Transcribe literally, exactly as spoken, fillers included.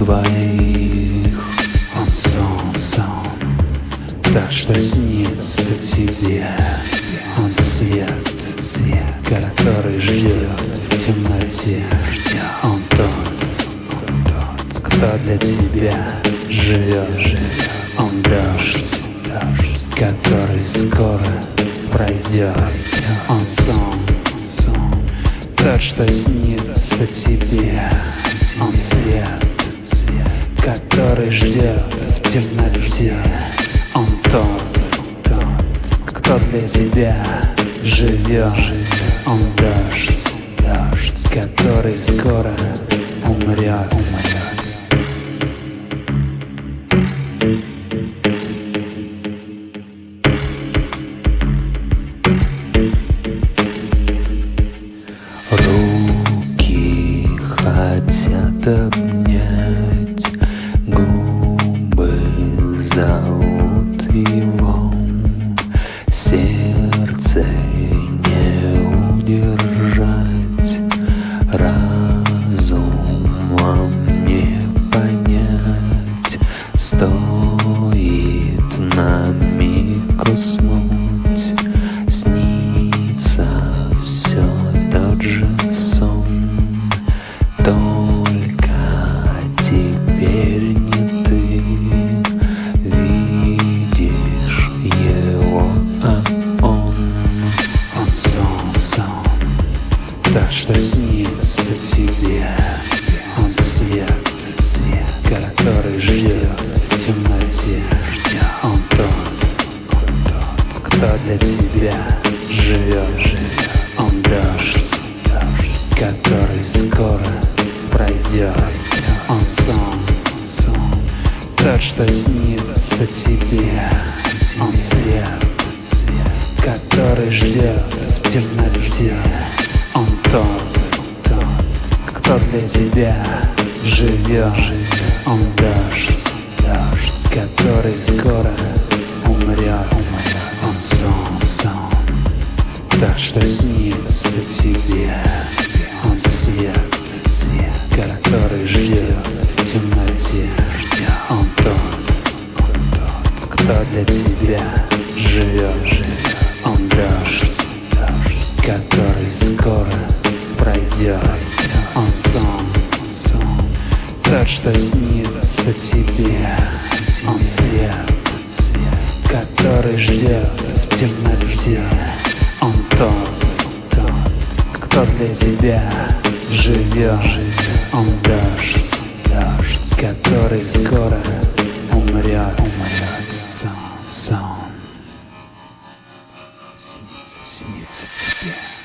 твоих. Он сон, сон, так что снится тебе. Он свет, свет, который ждет в темноте. Он тот, он тот, кто для тебя живет. Он дождь, дождь, который скоро пройдет. Он сон, сон, тот, что снится тебе. Он свет, свет, который ждет в темноте. Он тот, тот, кто для тебя живет. Он дождь, дождь, который скоро умрет, умрет. Руки хотят обнять, губы зовут его, сердце не удержать, разумом не понять, стоит на миг уснуть, снится все тот же сон, только теперь не ты видишь его, а он. Он сон, сон, так что снится тебе. Он свет, свет, который ждет в темноте. Он тот, он тот, кто для тебя живет. Он дождь, дождь, который скоро пройдет. Он сон, сон, тот, что снится тебе. Он свет, свет, который ждет в темноте. Он тот, тот, кто для тебя живет. Он дождь, дождь, который скоро умрет, умрет. Он сон, сон, так что снится тебе. Он свет, свет, который ждет в темноте. Он тот, он тот, кто для тебя живет. Он дождь, дождь, который скоро пройдет. Он сон, сон, тот, что снится тебе. Он свет, свет, который ждет в темноте. Он тот, тот, кто для тебя живет. Он дождь, дождь, который скоро умрет, умрет. Сон, сон, снится, снится тебе.